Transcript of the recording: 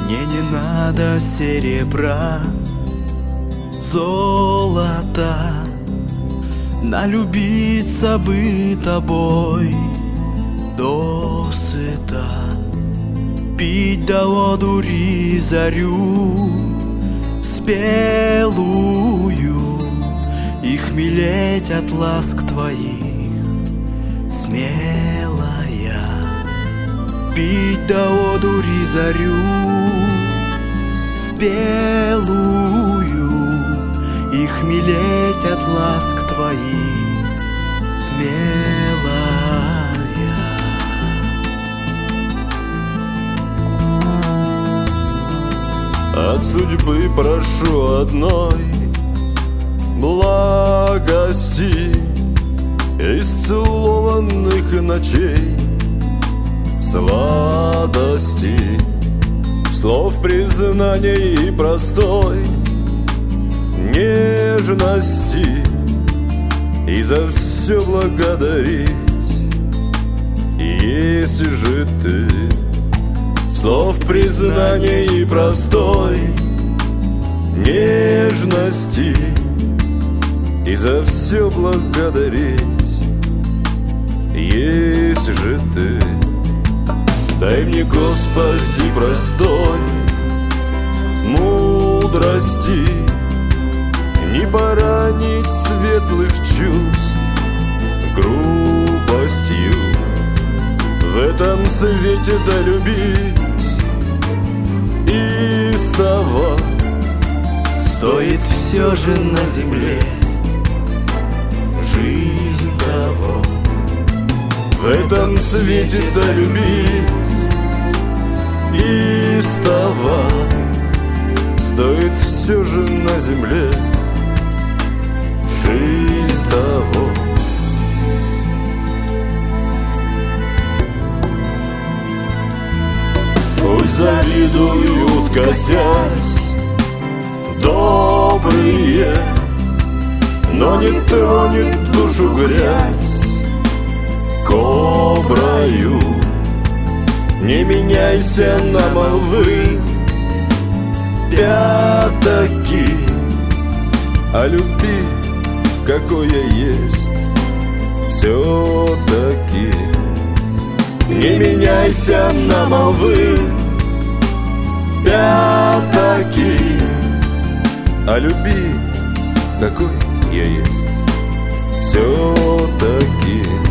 Мне не надо серебра, золота, налюбиться бы тобой досыта, пить до одури зарю спелую и хмелеть от ласк твоих смелая, пить до одури зарю спелую и хмелеть от ласк твоих смелая. От судьбы прошу одной благости, исцелованных ночей, сладости, слов признаний и простой нежности, и за все благодарить. Если же ты слов признаний и простой нежности, и за все благодарить. Если же ты, дай мне, Господи, простой мудрости, не поранить светлых чувств грубостью, в этом свете долюбить истово. Стоит все же на земле жизнь того, в этом свете долюбить истово. Стоит все же на земле жизнь того. Пусть завидуют, косясь, добрые, но не тронет душу грязь коброю. Не меняйся на молвы пятаки, а люби, какое есть все-таки. Не меняйся на молвы пятаки, а люби, какой я есть все-таки.